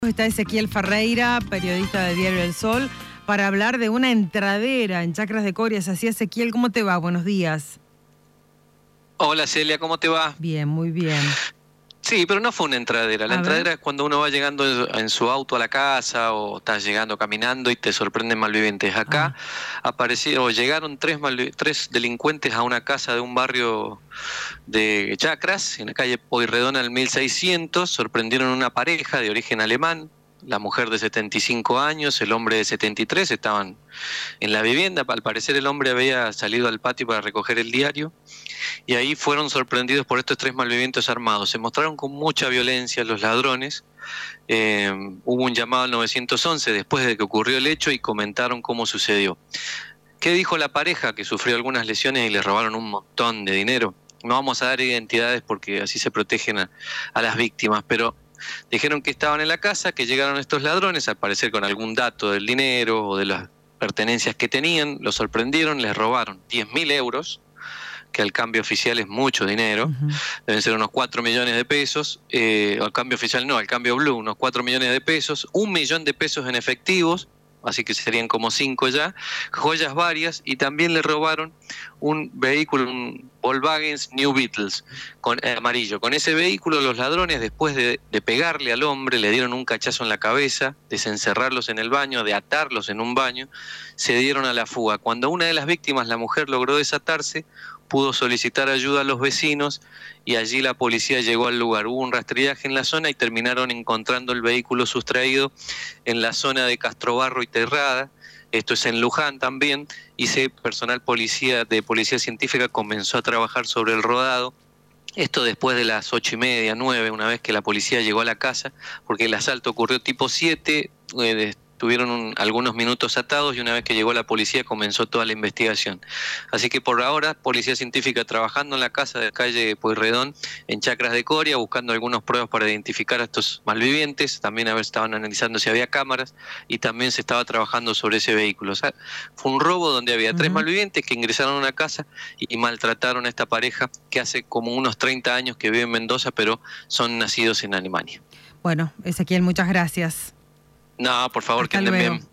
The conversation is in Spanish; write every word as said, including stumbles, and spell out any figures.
Está Ezequiel Ferreira, periodista de Diario El Sol, para hablar de una entradera en Chacras de Coria. Así, Ezequiel, ¿cómo te va? Buenos días. Hola Celia, ¿cómo te va? Bien, muy bien. Sí, pero no fue una entradera. La A entradera ver. es cuando uno va llegando en en su auto a la casa o estás llegando caminando y te sorprenden malvivientes. Acá aparecieron, llegaron tres, malvi- tres delincuentes a una casa de un barrio de Chacras, en la calle Pueyrredón al mil seiscientos. Sorprendieron a una pareja de origen alemán, la mujer de setenta y cinco años, el hombre de setenta y tres, estaban en la vivienda. Al parecer el hombre había salido al patio para recoger el diario. Y ahí fueron sorprendidos por estos tres malvivientes armados. Se mostraron con mucha violencia los ladrones. Eh, hubo un llamado al nueve once después de que ocurrió el hecho y comentaron cómo sucedió. ¿Qué dijo la pareja? Que sufrió algunas lesiones y le robaron un montón de dinero. No vamos a dar identidades porque así se protegen a, a las víctimas, pero dijeron que estaban en la casa, que llegaron estos ladrones, al parecer con algún dato del dinero o de las pertenencias que tenían, los sorprendieron, les robaron diez mil euros, que al cambio oficial es mucho dinero, uh-huh. Deben ser unos cuatro millones de pesos, eh, al cambio oficial no, al cambio blue, unos cuatro millones de pesos, un millón de pesos en efectivos, así que serían como cinco ya, joyas varias, y también le robaron un vehículo, un Volkswagen New Beetles, con, eh, amarillo. Con ese vehículo los ladrones, después de, de pegarle al hombre, le dieron un cachazo en la cabeza, desencerrarlos en el baño, de atarlos en un baño, se dieron a la fuga. Cuando una de las víctimas, la mujer, logró desatarse, pudo solicitar ayuda a los vecinos y allí la policía llegó al lugar. Hubo un rastrillaje en la zona y terminaron encontrando el vehículo sustraído en la zona de Castrobarro y Terrada. Esto es en Luján también, y ese personal policía de policía científica comenzó a trabajar sobre el rodado. Esto después de las ocho y media, nueve, una vez que la policía llegó a la casa, porque el asalto ocurrió tipo siete, eh, tuvieron un, algunos minutos atados y una vez que llegó la policía comenzó toda la investigación. Así que por ahora, policía científica trabajando en la casa de calle Pueyrredón, en Chacras de Coria, buscando algunas pruebas para identificar a estos malvivientes, también a ver, estaban analizando si había cámaras y también se estaba trabajando sobre ese vehículo. O sea, fue un robo donde había uh-huh. tres malvivientes que ingresaron a una casa y maltrataron a esta pareja que hace como unos treinta años que vive en Mendoza, pero son nacidos en Alemania. Bueno, Ezequiel, muchas gracias. No, por favor, Hasta que anden luego. bien.